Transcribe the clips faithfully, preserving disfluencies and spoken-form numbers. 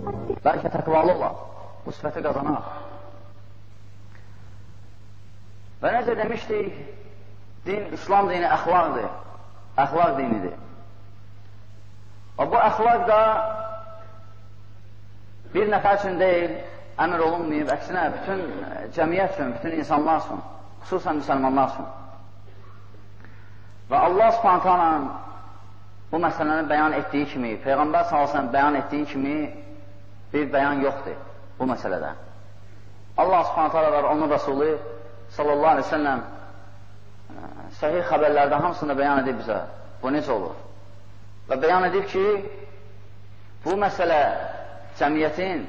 bəlkə təqvalı olar, bu sifəti qazanar. Və necə demişdik, din, İslam dini əxlaqdır, əxlaq dinidir. Və bu əxlaq da bir nəfər üçün deyil, əmr olunmayıb, əksinə, bütün cəmiyyət üçün, bütün insanlar üçün, xüsusən müsəlmanlar üçün. Və Allah Subhanahu taala bu məsələni bəyan etdiyi kimi, Peyğəmbər sallallahu əleyhi və səlləm bəyan etdiyi kimi bir bəyan yoxdur bu məsələdə. Allah Subhanahu taala və onun Rəsulü sallallahu əleyhi və səlləm səhih xəbərlərdə hamısını bəyan edib bizə. Bu necə olur? Və bəyan edib ki, bu məsələ cəmiyyətin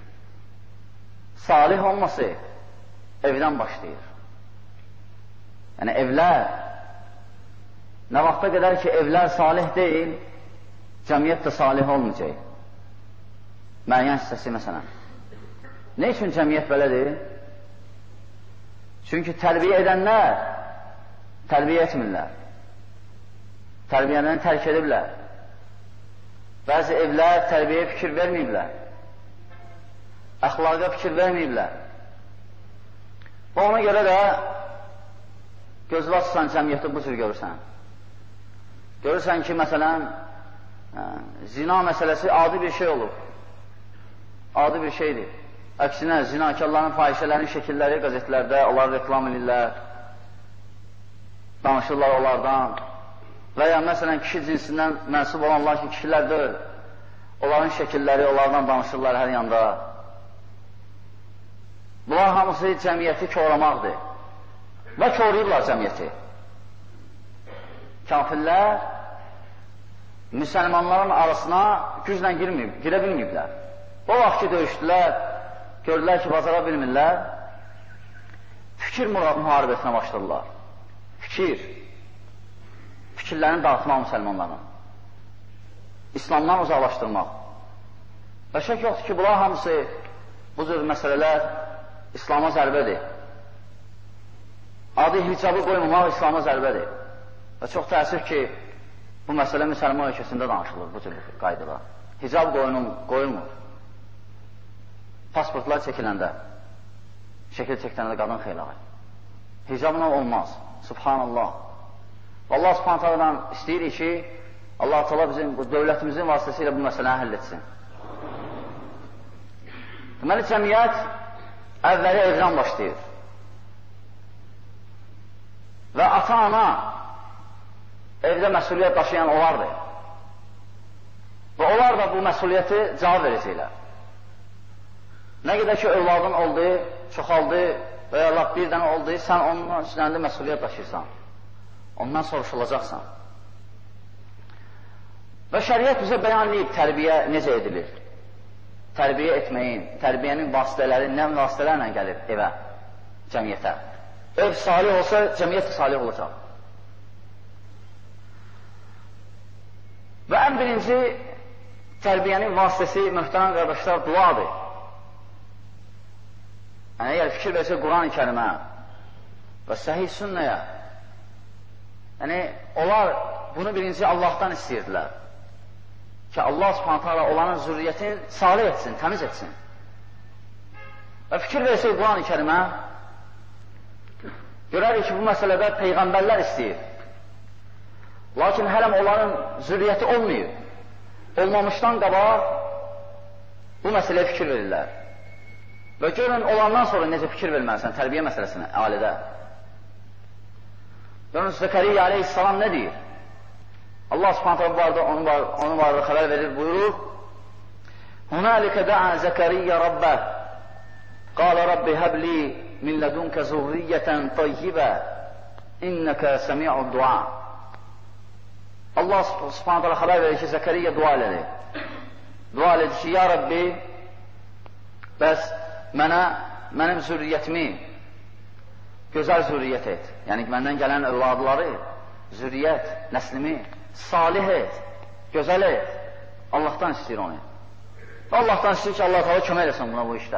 salih olması evdən başlayır. Yəni evlər, nə vaxta qədər ki, evlər salih deyil, cəmiyyət də salih olmayacaq. Müəyyən hissəsi məsələn. Nə üçün cəmiyyət belədir? Çünki tərbiyə edənlər tərbiyə etmirlər. Tərbiyəni tərk ediblər. Bəzi evlər tərbiyəyə fikir verməyiblər. Əxlaqa fikir verməyiblər. Və ona görə də gözlə açsan cəmiyyəti bu cür görürsən. Görürsən ki, məsələn, zina məsələsi adi bir şey olur. Adi bir şeydir. Əksinə, zinakarların, fahişələrin şəkilləri qəzetlərdə, onlar reklam edirlər, danışırlar onlardan. Və ya məsələn, kişi cinsindən mənsub olanlar ki, kişilər deyil, onların şəkilləri, onlardan danışırlar hər yanda. Bunlar hamısı cəmiyyəti korlamaqdır. Və korlayırlar cəmiyyəti. Kafirlər müsəlmanların arasına güclə girməyib, girə bilməyiblər. O vaxt ki, döyüşdülər, gördülər ki, bazara bilmirlər, fikir müharibəsinə başladılar. Fikir, fikirlərini dağıtmaq müsəlmanların, İslamdan uzaqlaşdırmaq. Və şək yoxdur ki, bunlar hamısı, bu cür məsələlər İslama zərbədir. Adi hicabı qoymamaq İslama zərbədir. Və çox təəssüf ki, bu məsələ müsəlman ölkəsində danışılır, bu cür qaydalar. Hicab qoyulmur. Pasportlar çəkiləndə, şəkil çəkiləndə qadın xeylağı. Hicabla olmaz. Subhanallah. Allah subhanallah istəyirik ki, Allah Teala bizim, bu dövlətimizin vasitəsilə bu məsələni həll etsin. Deməli, cəmiyyət əvvəli evdən başlayır. Və ata-ana evdə məsuliyyət daşıyan onlardır. Və onlar da bu məsuliyyəti cavab verəcəklər. Nə qədər ki, övladın oldu, çoxaldı və ya laf bir dənə oldu, sən onun üzərində məsuliyyət daşıyırsan. Ondan soruşulacaqsan. Və şəriət bizə bəyanlayıb tərbiyə necə edilir? Tərbiyə etməyin, tərbiyənin vasitələri, nə vasitələrlə gəlir evə, cəmiyyətə. Ev salih olsa, cəmiyyət də salih olacaq. Və ən birinci tərbiyənin vasitəsi, möhtərəm qardaşlar, duadır. Yəni, əgər fikir versə Quran-ı Kərimə və səhih sünnəyə, yəni, onlar bunu birinci Allahdan istəyirdilər ki, Allah subhanət hala onların zürriyyətini salih etsin, təmiz etsin. Və fikir versə Quran-ı Kərimə, görərik ki, bu məsələdə Peyğəmbərlər istəyir. Lakin hələm onların zürriyyəti olmayıb. Olmamışdan qabaq bu məsələyə fikir verirlər. Və görün, olandan sonra necə fikir verməlisən tərbiyə məsələsinə, ailədə. Görün, Zəkəriyyə aleyhissalam nə deyir? Allah subhanətə barədə onun barədə xəbər verir, buyurur. Hunəlikə də'a Zəkəriyyə Rabbə qalə Rabbi həbli min lədunkə zurriyyətən tayyibə innəkə səmi'ud dua. Allah subhanətə xəbər verir ki, Zəkəriyyə dua elədi. Dua elədi ki, ya Rabbi, bəs mənə, mənim zürriyyətimi gözəl zürriyyət et. Yəni, məndən gələn övladları, zürriyyət, nəslimi salih et, gözəl et. Allahdan istəyir onu. Allahdan istəyir ki, Allah Teala kömək eləsin buna bu işdə.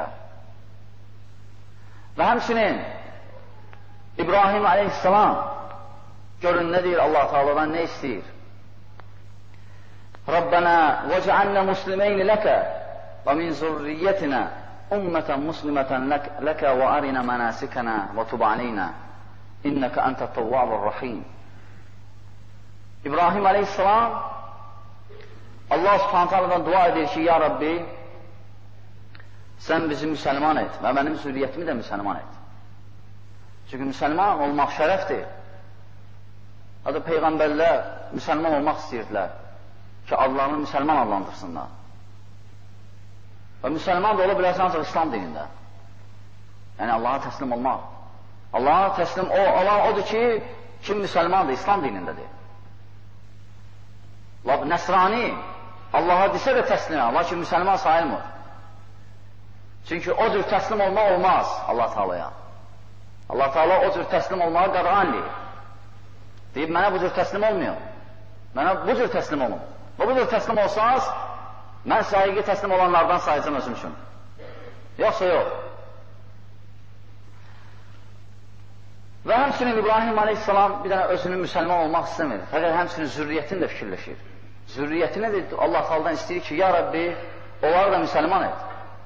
Və həmçinin İbrahim aleyhissalam görün nə deyir Allah Teala'dan, nə istəyir? Rabbana vec'alna muslimeyni ləkə وَمِنْ زُرِّيَّتِنَا أُمَّةً مُسْلِمَةً لَكَ وَأَرِنَا مَنَاسِكَنَا وَتُبْ عَلَيْنَا إِنَّكَ أَنْتَ التَّوَّابُ الرَّحِيمُ. İbrahim aleyhisselam Allah subhanahu ta'aladan dua edir ki, ya Rabbi, sən bizi müsəlman et və mənim zürriyyətimi də müsəlman et. Çünki müsəlman olmaq şərəfdir. Adı Peyğəmbərlər müsəlman olmaq istəyirdilər ki, Allah'ını müsəlman adlandırsınlar. Və müsəlman da ola bilərsən ancaq İslam dinində. Yəni Allah'a təslim olmaq. Allah'a təslim olan odur ki, kim müsəlmandır, İslam dinindədir. Nəsrani Allah'a desə də təslimə, lakin müsəlman sayılmır. Çünki o cür təslim olmaq olmaz Allah Teala'ya. Allah Teala o cür təslim olmağı qadağan eləyir. Deyib, mənə bu cür təslim olmuyor. Mənə bu cür təslim olun. Və bu cür təslim olsanız, mən həqiqi təslim olanlardan sayacağım özüm üçün. Yoxsa yox. Və həmçinin İbrahim aleyhisselam bir dənə özünün müsəlman olmaq istəmir. Fəqət həmçinin zürriyyətini də fikirləşir. Zürriyyətini də Allah Teala'dan istəyir ki, ya Rabbi, onları da müsəlman et.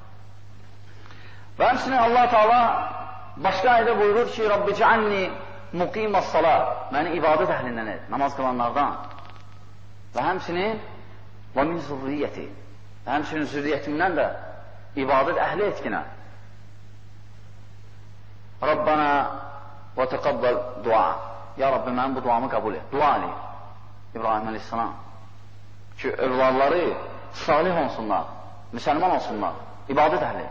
Və həmçinin Allah Teala başqa ayda buyurur ki, Rabbi cealni muqimas salat, məni ibadət əhlindən et, namaz qılanlardan. Və həmçinin və min zürriyyəti, və həmçinin zürriyyətimdən də ibadət əhli etkinə. Rabbana və təqabbal dua. Ya Rabbi, mənim bu duamı qəbul et. Dua eləyir İbrahim aleyhisselam ki, övladları salih olsunlar, müsəlman olsunlar, ibadət əhli.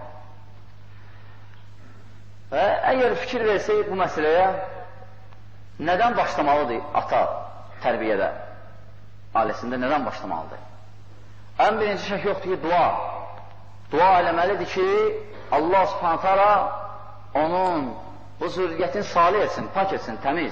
Və əgər fikir versək bu məsələyə, nədən başlamalıdır ata tərbiyədə, ailəsində nədən başlamalıdır? Ən birinci şək yoxdur ki, dua. Dua eləməlidir ki, Allah subhanahu ta'ala onun bu zürriyyətini salih etsin, pak etsin, təmiz.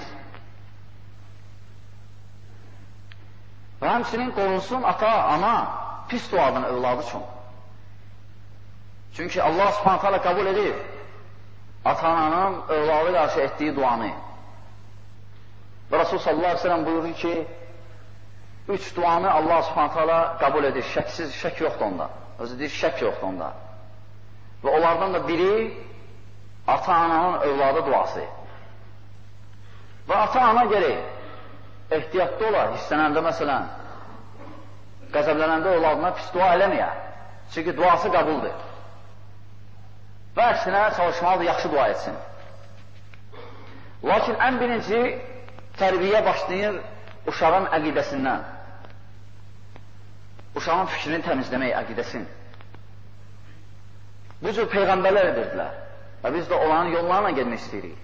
Və həmçinin qorunsun ata, ana, pis duadan övladı üçün. Çünki Allah subhanahu ta'ala qəbul edir ata-ananın övladı qarşı etdiyi duanı. Və Rasul sallallahu aleyhi ve sellem buyurur ki, üç duanı Allah subhanahu ta'ala qəbul edir, şəksiz, şək yoxdur onda. Özü deyir, şək yoxdur onda. Və onlardan da biri ata-ananın övladı duası. Və ata-ana gerək ehtiyatlı olar, hissənəndə məsələn, qəzəblənəndə övladına pis dua eləməyə. Çünki duası qəbuldur. Və əksinə çalışmalıdır, yaxşı dua etsin. Lakin ən birinci tərbiyə başlayır uşağın əqidəsindən. Uşağın fikrini təmizləmək əqidəsin. Bu cür Peyğəmbərlər edirdilər. Və biz də onların yollarına gelmək istəyirik.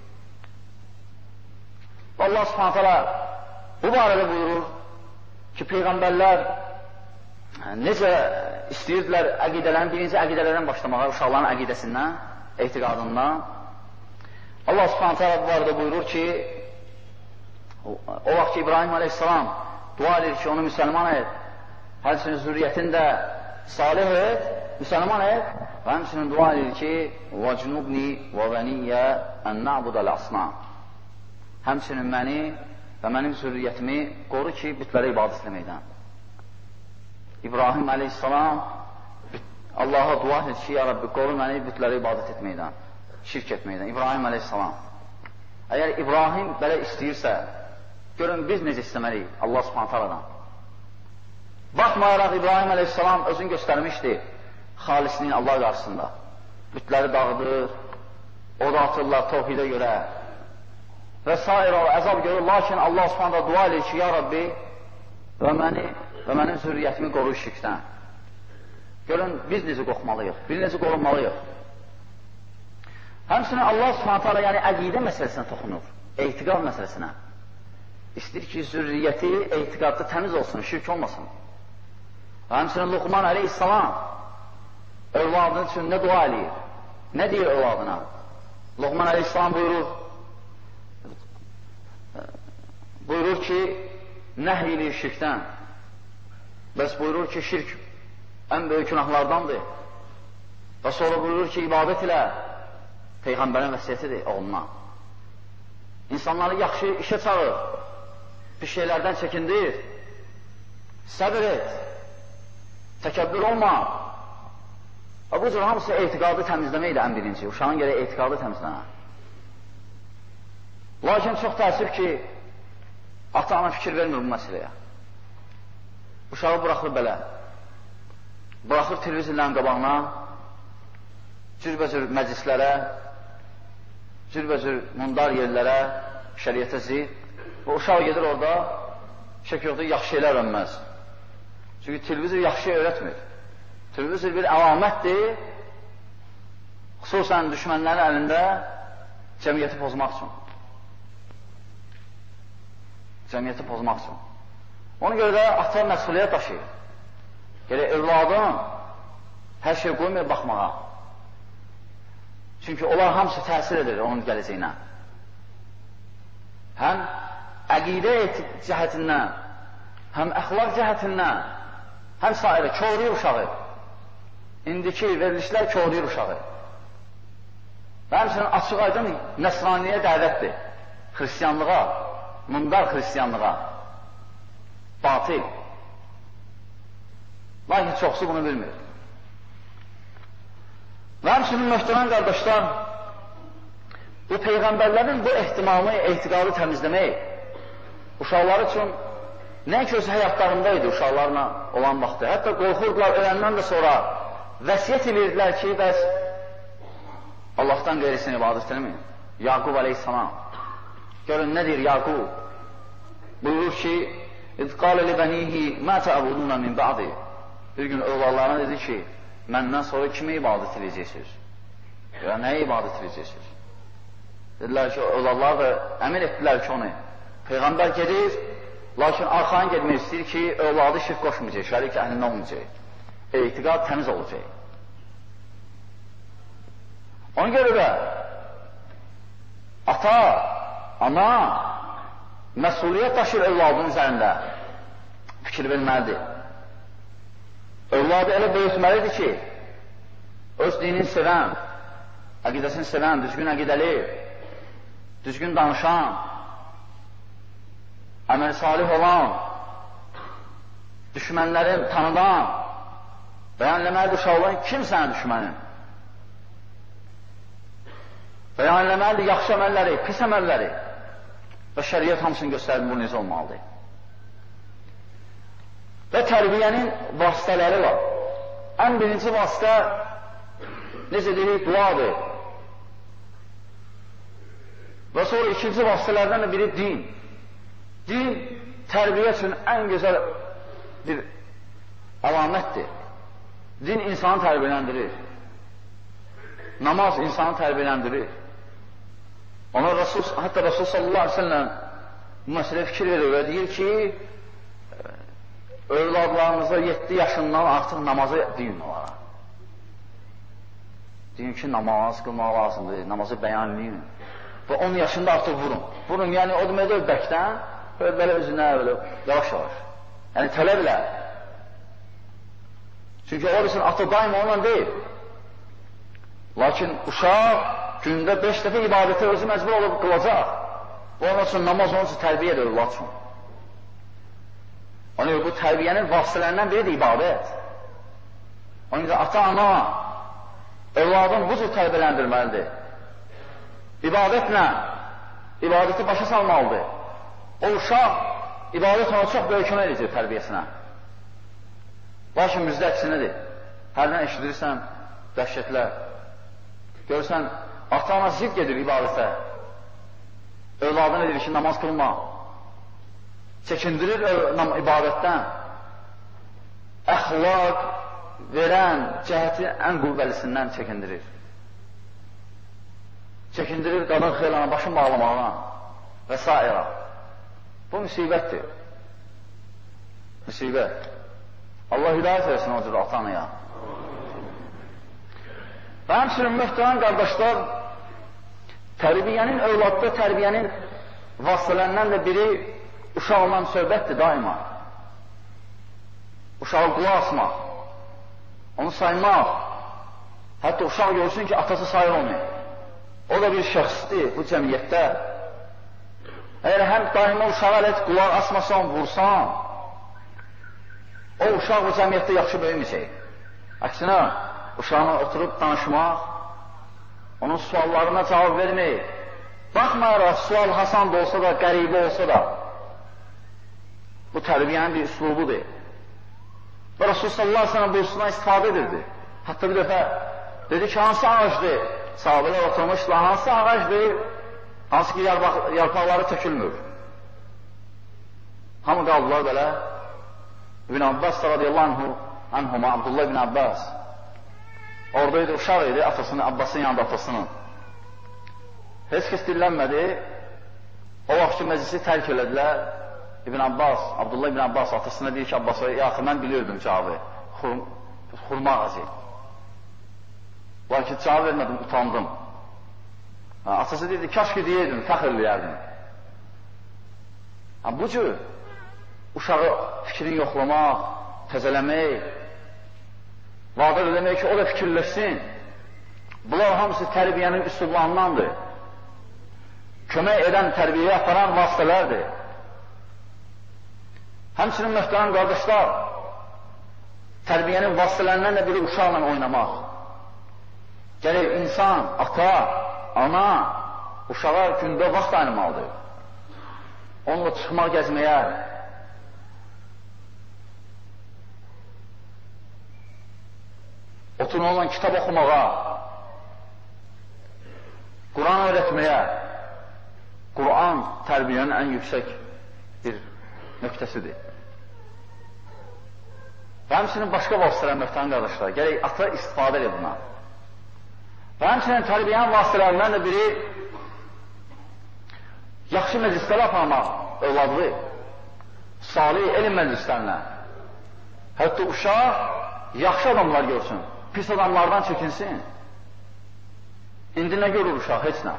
Və Allah subhanahu ta'ala bu barədə buyurur ki, Peyğəmbərlər necə istəyirdilər əqidələrin, birinci əqidələrdən başlamağa, uşaqların əqidəsindən, etiqadından. Allah subhanahu ta'ala bu barədə buyurur ki, o vaxt ki, İbrahim aleyhisselam dua edir ki, onu müsəlman et, həmçinin zürriyyətini də salih et, müsəlman et, və həmçinin dua edir ki, وَجْنُبْنِي وَوَنِيَّ أَنْ نَعْبُدَ الْأَصْنَامِ həmçinin məni və mənim zürriyyətimi qoru ki, bütlərə ibadət etməkdən. İbrahim aleyhisselam Allah'a dua edir ki, ya Rabbi, qoru məni bütlərə ibadət etməkdən, şirk etməkdən. İbrahim aleyhisselam. Əgər İbrahim belə istəyirsə, görün biz necə istəməliyik Allah subhanahu ta'aladan. Baxmayaraq İbrahim aleyhisselam özünü göstərmişdi xalisliyin Allah qarşısında. Bütləri dağıdır, oda atırlar tevhidə görə və s. əzab görür. Lakin Allah subhanahu dua edir ki, ya Rabbi, və məni və mənim zürriyyətimi qoru şirkdən. Görün, biz necə qorxmalıyıq, biz necə qorunmalıyıq. Həmçinin Allah subhanahu ta'ala yəni əqidə məsələsinə toxunur, etiqad məsələsinə. İstəyir ki, zürriyyəti etiqadda təmiz olsun, şirk olmasın. Həmçinin Luqman aleyhisselam övladının üçün nə dua eləyir? Nə deyir övladına? Luqman aleyhisselam buyurur, buyurur ki, nəhy eləyir şirkdən. Bəs buyurur ki, şirk ən böyük günahlardandır. Və sonra buyurur ki, ibadət ilə Peyğəmbərin vəsiyyətidir oğluna. İnsanları yaxşı işə çağır, bir şeylərdən çəkindir, səbir et, təkəbbür olma, Bu cür hamısı etiqadı təmizləməkdir ən birinci. Uşağın gərək etiqadı təmizlənə. Lakin çox təəssüf ki, ata-ana fikir vermir bu məsələyə. Uşağı buraxır belə. Buraxır televizorların qabağına, cürbəcür məclislərə, cürbəcür mundar yerlərə, şəriətə zid. Və uşaq gedir orada, şək yoxdur, yaxşı şeylər öyrənməz. Çünki televizor yaxşı şey öyrətmir. Televizor bir əlamətdir, xüsusən düşmənlərin əlində cəmiyyəti pozmaq üçün. Cəmiyyəti pozmaq üçün. Ona görə də ata məsuliyyət daşıyır. Gerək övladın hər şey qoymuyor baxmağa. Çünki onlar hamısı təsir edir onun gələcəyinə. Həm əqidə cəhətindən, həm əxlaq cəhətindən, həm sairə koruyur uşağı. İndiki verilişlər koruyur uşağı. Və həmçinin açıq aydın nəsraniyə dəvətdir. Xristiyanlığa, mundar xristiyanlığa. Batil. Lakin çoxsu bunu bilmir. Və həmçinin möhtərəm qardaşlar, bu Peyğəmbərlərin bu ehtimamı, ehtiqalı təmizləmək uşaqlar üçün nəinki öz həyatlarındaydı uşaqlarla olan vaxtı. Hətta qorxurdular, öləndən də sonra vəsiyyət edirdilər ki, bəs Allahdan qeyrisini ibadət etməyin. Yaqub aleyhissalam. Görün, nə deyir Yaqub? Buyurur ki, İz qalə li bənihi mə təəbuduna min bə'di. Bir gün övladlarına dedi ki, məndən sonra kimi ibadət edəcəksiniz? Ya nəyə ibadət edəcəksiniz? Dedilər ki, övladlar da əmin etdilər ki, onu. Peyğəmbər gedir, lakin arxayın getmək istəyir ki, övladı şirk qoşmayacaq, şərik əhlindən olmayacaq. Etiqad təmiz olacaq. Ona görə də ata, ana məsuliyyət daşır övladın üzərində fikir verməlidir. Övladı elə böyütməlidir ki, öz dinini sevən, əqidəsini sevən, düzgün əqidəli, düzgün danışan, əməl salih olan, düşmənləri tanıdan, bəyanləməlidir uşaqların kim sənə düşmənin? Bəyanləməlidir yaxşı əməlləri, pis əməlləri və şəriət hamısını göstərir bu necə olmalıdır. Və tərbiyənin vasitələri var. Ən birinci vasitə necə deyirik, duadır. Və sonra ikinci vasitələrdən də biri din. Din tərbiyə üçün ən gözəl bir əlamətdir. Din insanı tərbiyələndirir. Namaz insanı tərbiyələndirir. Ona Rasul, hətta Rasul sallallahu aleyhi ve sellem bu məsələ fikir verir və deyir ki, övladlarınıza yeddi yaşından artıq namazı deyin onlara. Deyin ki, namaz qılmaq lazımdır, namazı bəyanlayın. Və on yaşında artıq vurun. Vurun, yəni o deməkdə öbəkdən, belə özünə, belə yavaş-yavaş. Yəni tələblə. Çünki o bilsin, ata daima onunla deyil. Lakin uşaq gündə beş dəfə ibadətə özü məcbur olub qılacaq. Bu onun üçün namaz onun üçün tərbiyə edir Allah üçün. Ona görə bu tərbiyənin vasitələrindən biridir ibadət. Ona görə ata-ana övladın bu cür tərbiyələndirməlidir. İbadətlə ibadəti başa salmalıdır. O uşaq ibadət ona çox böyük kömək edəcək tərbiyəsinə. Lakin bizdə əksinədir. Hərdən eşidirsən dəhşətlər. Görürsən, ata-ana zidd gedir ibadətə. Övladına edir ki, namaz qılma. Çəkindirir ibadətdən. Əxlaq verən cəhəti ən qüvvəlisindən çəkindirir. Çəkindirir qadın xeylana, başın bağlamağına və s. Bu müsibətdir. Müsibət. Allah hidayət versin o cür ata-anaya. Və həmçinin möhtərəm qardaşlar, tərbiyənin, övladda tərbiyənin vasitələrindən də biri uşaqla söhbətdir daima. Uşağı qulaq asmaq, onu saymaq, hətta uşaq görsün ki, atası sayır onu. O da bir şəxsdir bu cəmiyyətdə. Əgər həm daima uşağı elə qulaq asmasan, vursan, o uşaq bu cəmiyyətdə yaxşı böyüməyəcək. Əksinə, uşağına oturub danışmaq, onun suallarına cavab vermək, baxmayaraq sual hasan da olsa da, qəribə olsa da, bu tərbiyənin bir üslubudur. Və Rasulullah sallallahu aleyhi ve sellem bu üsulundan istifadə edirdi. Hətta bir dəfə dedi ki, hansı ağacdır? Sahabələr oturmuşlar, hansı ağacdır? Hansı ki, yarpaqları tökülmür. Hamı qaldılar belə. İbn Abbas radiyallahu anhu, anhuma, Abdullah ibn Abbas. Oradaydı, uşaq idi, atasının, Abbasın yanında atasının. Heç kəs dillənmədi. O vaxtki məclisi tərk elədilər. İbn Abbas, Abdullah ibn Abbas atasına deyir ki, Abbas'a, yaxı mən bilirdim cavabı, Xur, xurma ağacı. Lakin cavab vermədim, utandım. Ha, atası deyirdi, kaş ki deyirdim, fəxr eləyərdim. Ha, bu cür uşağı fikrini yoxlamaq, təzələmək, vadar eləmək ki, o da fikirləşsin. Bunlar hamısı tərbiyənin üsullarındandır. Kömək edən, tərbiyəyə aparan vasitələrdir. Həmçinin möhtərəm qardaşlar, tərbiyənin vasitələrindən də biri uşaqla oynamaq. Gələk insan, ata, ana, uşağa gündə vaxt ayırmalıdır. Onunla çıxmaq, gəzməyə, oturun onunla kitab oxumağa, Quran öyrətməyə. Quran tərbiyənin ən yüksək bir nöqtəsidir. Və həmçinin başqa vasitələr möhtərəm qardaşlar, gələk ata istifadə edir buna. Və həmçinin tərbiyənin vasitələrindən də biri yaxşı məclislərə aparmaq övladlı, salih elm məclislərinə. Hətta uşaq yaxşı adamlar görsün, pis adamlardan çəkinsin. İndi nə görür uşaq? Heç nə.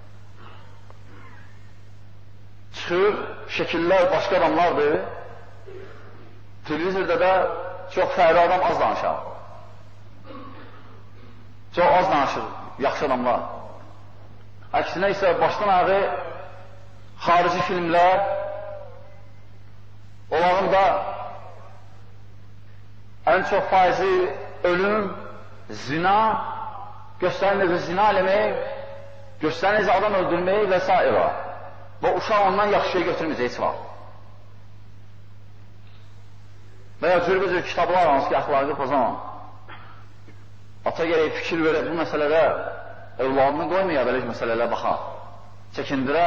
Çıxır, şəkillər başqa adamlardır. Televizorda da çox fərli adam az danışar. Çox az danışır yaxşı adamlar. Əksinə isə başdan ağı xarici filmlər, onların da ən çox faizi ölüm, zina, göstərin necə zina eləmək, göstərin necə adam öldürmək və s. Və uşaq ondan yaxşı şey götürməyəcək heç vaxt. Və ya cürbəcür kitablar hansı ki, əxlaqı pozamam. Ata gərək fikir verək bu məsələdə, övladını qoymaya belə məsələlərə baxaq, çəkindirə.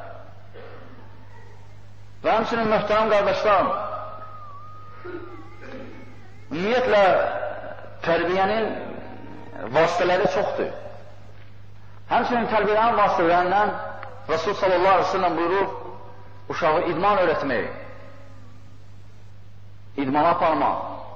Və həmçinin möhtərəm qardaşlar, ümumiyyətlə tərbiyənin vasitələri çoxdur. Həmçinin tərbiyənin vasitələrindən Rasul sallallahu aleyhi ve sellem buyurur, uşağı idman öyrətmək, idmana aparmaq.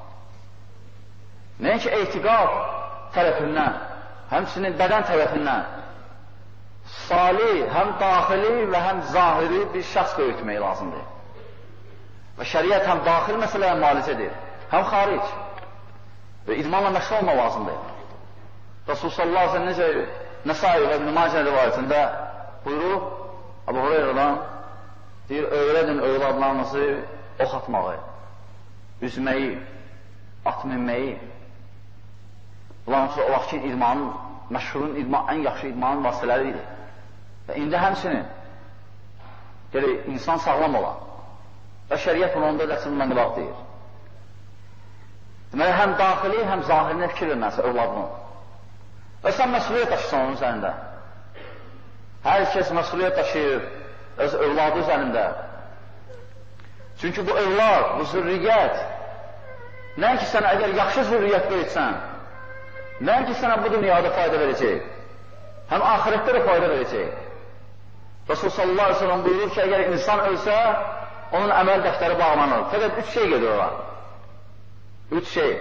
Nəinki etiqad tərəfindən, həmçinin bədən tərəfindən salih, həm daxili və həm zahiri bir şəxs böyütmək lazımdır. Və şəriət həm daxil məsələyə müalicədir, həm xaric. Və idmanla məşğul olmaq lazımdır. Rasul sallallahu aleyhi ve sellem necə Nəsai və İbn Macə rivayətində buyurur, Əbu Hüreyrədən deyir, öyrədin övladlarınızı ox atmağı, üzməyi, at minməyi. Bunların sonra o vaxtki idmanın, məşhurun idman, ən yaxşı idmanın vasitələri idi. Və indi həmsinin gəlir, insan sağlam ola və şəriət bunu onda rəsul mənqilaq deyir. Deməli, həm daxili, həm zahirinə fikir verməlisə övladının. Və sən məsuliyyət daşırsan onun üzərində. Hər kəs məsuliyyət daşıyır öz övladı üzərində. Çünki bu övlad, bu zürriyyət, nəinki sənə əgər yaxşı zürriyyət böyütsən, nəinki sənə bu dünyada fayda verəcək, həm ahirətdə də fayda verəcək. Rasul sallallahu aleyhi ve sellem buyurur ki, əgər insan ölsə, onun əməl dəftəri bağlanır. Fəqət üç şey gedir olar. Üç şey.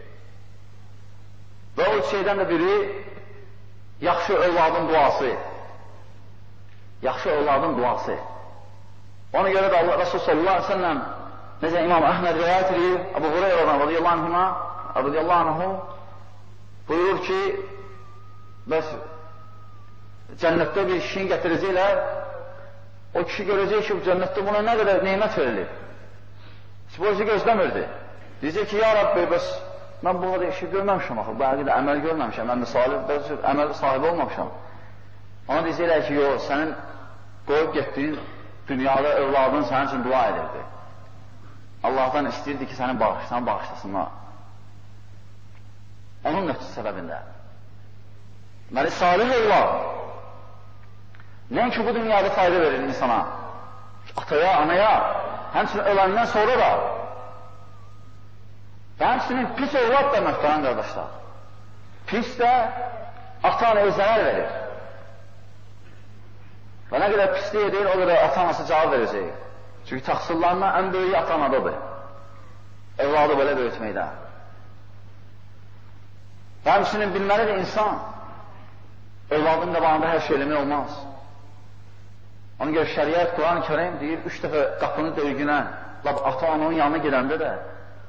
Və o üç şeydən də biri yaxşı övladın duası. Yaxşı övladın duası. Ona görə də Allah Rasul sallallahu aleyhi ve sellem necə İmam Əhməd rivayət edir, Əbu Hüreyrədən radiyallahu anhuma, radiyallahu anhu buyurur ki, bəs cənnətdə bir kişini gətirəcəklər, o kişi görəcək ki, cənnətdə buna nə qədər neymət verilir. Heç bu özü gözləmirdi. Deyəcək ki, ya Rabbi, bəs mən bu qədər işi görməmişəm axı, bu əqidə əməl görməmişəm, mən misali, əməl sahibi olmamışam. Ona deyəcəklər ki, yox, sənin qoyub getdiyin dünyada övladın sənin üçün dua edirdi. Allahdan istəyirdi ki, səni bağışlasın, bağışlasınlar. Onun nöqtəsi səbəbində. Deməli, salih övlad nəinki bu dünyada fayda verir insana, ataya, anaya, həmçinin öləndən sonra da və həmçinin pis övlad da möhtərəm qardaşlar. Pis də ata-anaya zərər verir. Və nə qədər pislik edir, o qədər ata-anası cavab verəcək. Çünki təqsirlarından ən böyüyü ata-anadadır. Evladı belə böyütməkdə. Və həmçinin bilməlidir insan, evladın qabağında hər şey eləmək olmaz. Ona görə şəriət, Quran-ı Kərim deyir, üç dəfə qapını döygünə, lab ata-ananın yanına gedəndə də,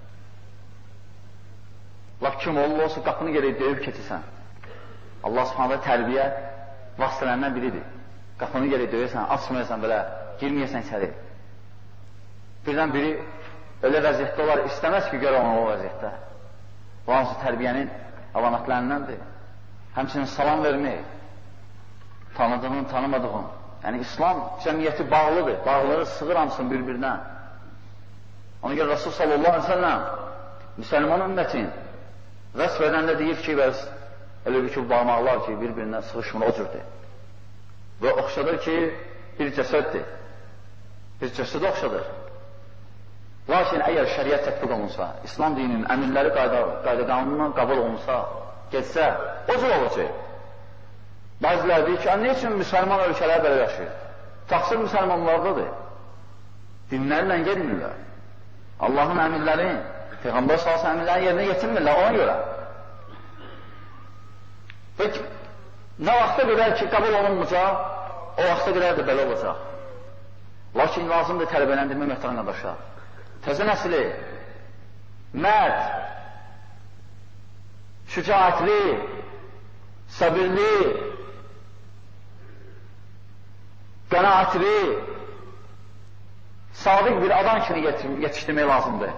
lab kim olur olsa qapını gerək döyüb keçirsən. Allah subhanələ tərbiyə vasitələrindən biridir. Qapını gerək döyəsən, açmayəsən belə, girməyəsən içəri. Birdən biri öyle vəziyyətdə olar, istəməz ki, görə onu o vəziyyətdə. Bu hansı tərbiyənin əlamətlərindəndir. Həmçinin salam vermək, tanıdığın, tanımadığın. Yəni, İslam cəmiyyəti bağlıdır, bağları sığır hamısın bir-birinə. Ona görə Rasul sallallahu aleyhi ve sellem müsəlman ümmətin vəsf edəndə deyir ki, bəs elə bir ki, bağmaqlar ki, bir-birinə sığışmır, o cürdür. Və oxşadır ki, bir cəsəddir. Bir cəsədə oxşadır. Lakin əgər şəriət tətbiq olunsa, İslam dininin əmirləri qayda qanununa qəbul olunsa, getsə, o cür olacaq. Bəzilər deyir ki, nə üçün müsəlman ölkələr belə yaşayır? Təqsir müsəlmanlardadır. Dinlərlə gelmirlər. Allahın əmirləri, Peyğəmbər sallallahu əmirləri yerinə yetirmirlər, ona görə. Peki, nə vaxta qədər ki, qəbul olunmayacaq, o vaxta qədər də belə olacaq. Lakin lazımdır tələbələndirmə möhtərəm qardaşlar. Təzə nəsli, mərd, şücaətli, səbirli, qənaətli, sadiq bir adam kimi yetişdirmək lazımdır.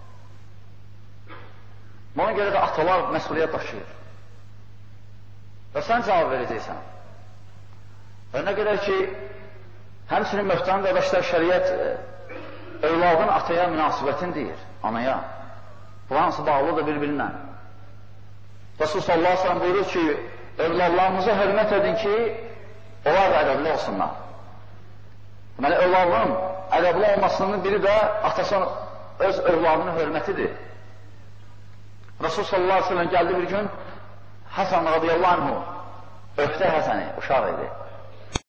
Buna görə də atalar məsuliyyət daşıyır. Və sən cavab verəcəksən. Və nə qədər ki, həmçinin möhtərəm qardaşlar şəriət övladın ataya münasibətin deyir, anaya. Bu hansı bağlıdır bir-birinə. Rasul sallallahu aleyhi ve sellem buyurur ki, övladlarımıza hörmət edin ki, onlar da ədəbli olsunlar. Deməli, övladın ədəbli olmasının biri də atası öz övladının hörmətidir. Rasul sallallahu aleyhi ve sellem gəldi bir gün, Həsən radiyallahu anhu, öptə Həsəni, uşaq idi.